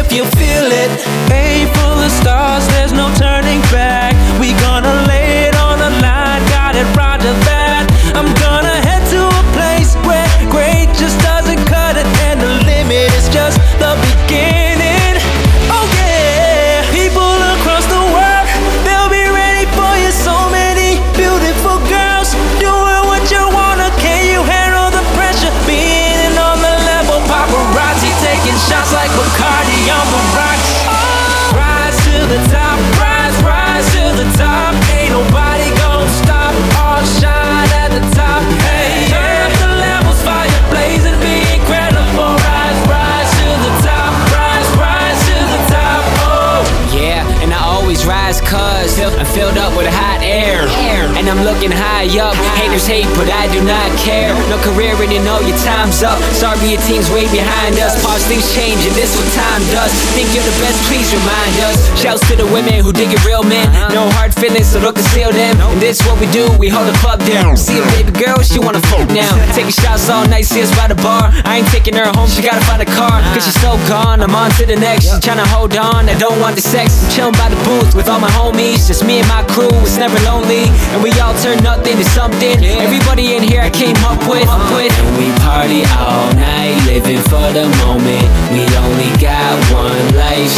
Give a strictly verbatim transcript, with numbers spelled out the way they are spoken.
if you feel it. Aim for the stars, there's no turning back. We gonna lay it on the line, got it, roger that. I'm gonna head to a place where great just doesn't cut it, and the limit is just the beginning. Oh yeah, people across the world, they'll be ready for you. So many beautiful girls doing what you wanna. Can you handle the pressure? Being on the level, paparazzi taking shots like Bacardi on the rocks. Rise to the top, rise, rise to the top. Ain't nobody gon' stop, all shine at the top. Hey, turn up the levels, fire blazing, be incredible. Rise, rise to the top, rise, rise to the top. Oh yeah, and I always rise cause I'm filled up with hot air, and I'm looking high up. Haters hate, but I do not care. No career and you know your time's up. Sorry your team's way behind us. Pause, things change and this what time does. Think you're the best, please remind us. Shouts to the women who dig it real men. No hard feelings, so don't conceal them. And this what we do, we hold the club down. See a baby girl, she wanna fuck now. Taking shots all night, see us by the bar. I ain't taking her home, she gotta find a car. Cause she's so gone, I'm on to the next. She tryna hold on, I don't want the sex. I'm chillin' by the booth with all my homies. Just me and my crew, it's never lonely. And we all turn nothing to something. Everybody in here I came up with, up with. And we party all night, living for the moment. We only got one life,